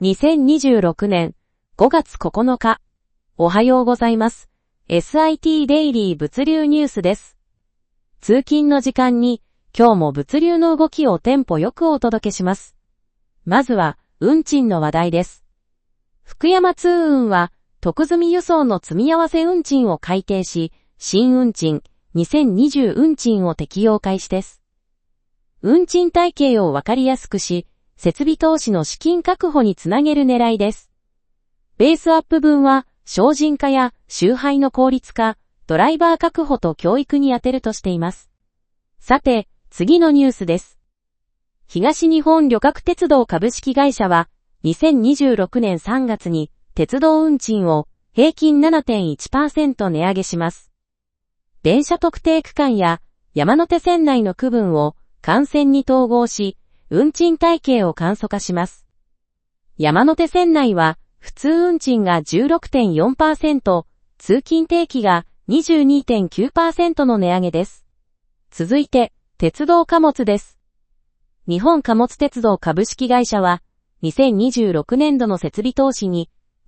2026年5月9日。おはようございます。SIT デイリー物流ニュースです。通勤の時間に今日も物流の動きをテンポよくお届けします。まずは運賃の話題です。福山通運は特積輸送の積み合わせ運賃を改定し、新運賃2020運賃を適用開始です。運賃体系をわかりやすくし、設備投資の資金確保につなげる狙いです。ベースアップ分は、省人化や集配の効率化、ドライバー確保と教育に充てるとしています。さて、次のニュースです。東日本旅客鉄道株式会社は、2026年3月に鉄道運賃を平均 7.1% 値上げします。電車特定区間や山手線内の区分を幹線に統合し、運賃体系を簡素化します。山手線内は、普通運賃が 16.4%、通勤定期が 22.9% の値上げです。続いて、鉄道貨物です。日本貨物鉄道株式会社は、2026年度の設備投資に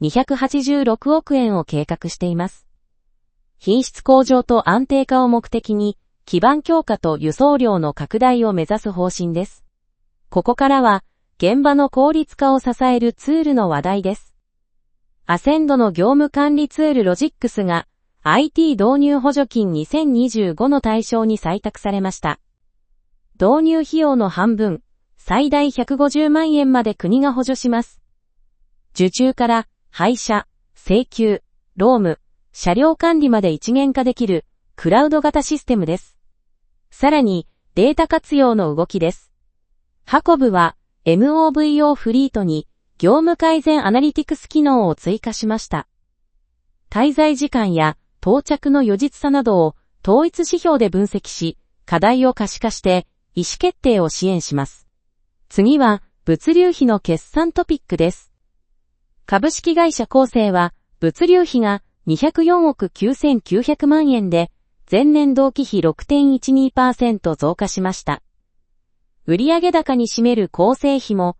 286億円を計画しています。品質向上と安定化を目的に、基盤強化と輸送量の拡大を目指す方針です。ここからは、現場の効率化を支えるツールの話題です。アセンドの業務管理ツールロジックスが IT 導入補助金2025の対象に採択されました。導入費用の半分、最大150万円まで国が補助します。受注から配車、請求、労務、車両管理まで一元化できるクラウド型システムです。さらにデータ活用の動きです。運ぶは MOVO フリートに業務改善アナリティクス機能を追加しました。滞在時間や到着の余実差などを統一指標で分析し、課題を可視化して意思決定を支援します。次は物流費の決算トピックです。株式会社コーセーは物流費が204億9900万円で前年同期比 6.12% 増加しました。売上高に占める構成比も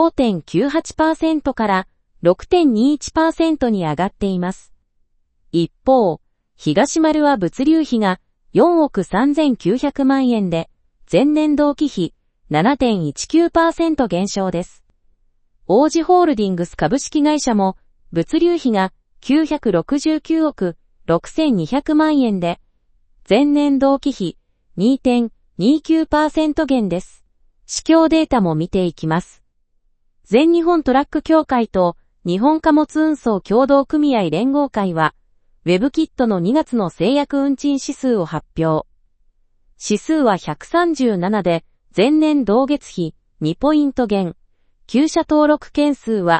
5.98% から 6.21% に上がっています。一方、東丸は物流費が4億3900万円で前年同期比 7.19% 減少です。王子ホールディングス株式会社も物流費が969億6200万円で前年同期比 2.29% 減です。市況データも見ていきます。全日本トラック協会と日本貨物運送協同組合連合会は、ウェブキットの2月の制約運賃指数を発表。指数は137で、前年同月比2ポイント減。9社登録件数は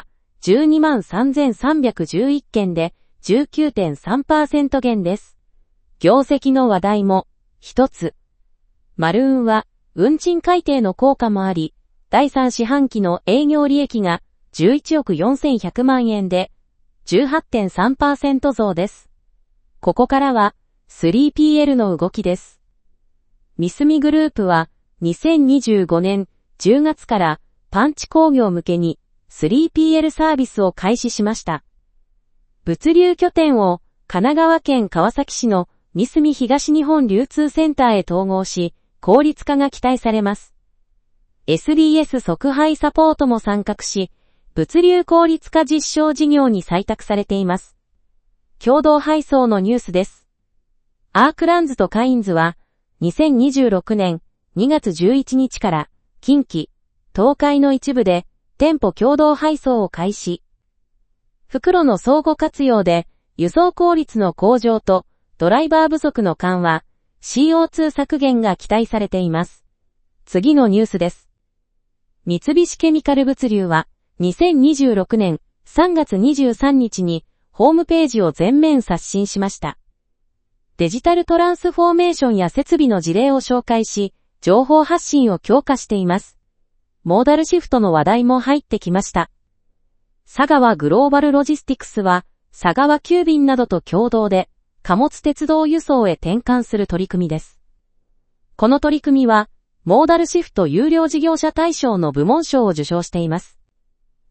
123,311 件で 19.3% 減です。業績の話題も一つ。マル運は、運賃改定の効果もあり、第3四半期の営業利益が11億4100万円で 18.3% 増です。ここからは 3PL の動きです。三住グループは2025年10月からパンチ工業向けに 3PL サービスを開始しました。物流拠点を神奈川県川崎市の三住東日本流通センターへ統合し、効率化が期待されます。SDS 即配サポートも参画し、物流効率化実証事業に採択されています。共同配送のニュースです。アークランズとカインズは、2026年2月11日から近畿、東海の一部で店舗共同配送を開始。袋の相互活用で輸送効率の向上とドライバー不足の緩和、CO2 削減が期待されています。次のニュースです。三菱ケミカル物流は2026年3月23日にホームページを全面刷新しました。デジタルトランスフォーメーションや設備の事例を紹介し、情報発信を強化しています。モーダルシフトの話題も入ってきました。佐川グローバルロジスティクスは佐川急便などと共同で貨物鉄道輸送へ転換する取り組みです。この取り組みは、モーダルシフト優良事業者大賞の部門賞を受賞しています。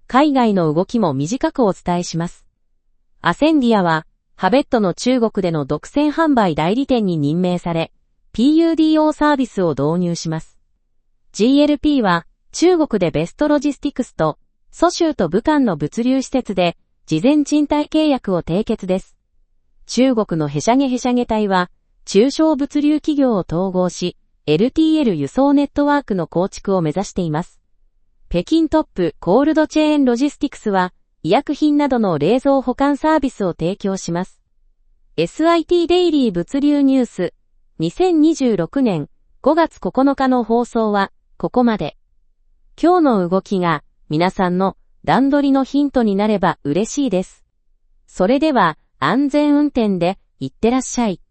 海外の動きも短くお伝えします。アセンディアは、ハベットの中国での独占販売代理店に任命され、PUDO サービスを導入します。GLP は、中国でベストロジスティクスと、蘇州と武漢の物流施設で、事前賃貸契約を締結です。中国のヘシャゲ隊は、中小物流企業を統合し、LTL 輸送ネットワークの構築を目指しています。北京トップコールドチェーンロジスティクスは、医薬品などの冷蔵保管サービスを提供します。SIT デイリー物流ニュース2026年5月9日の放送はここまで。今日の動きが皆さんの段取りのヒントになれば嬉しいです。それでは安全運転でいってらっしゃい。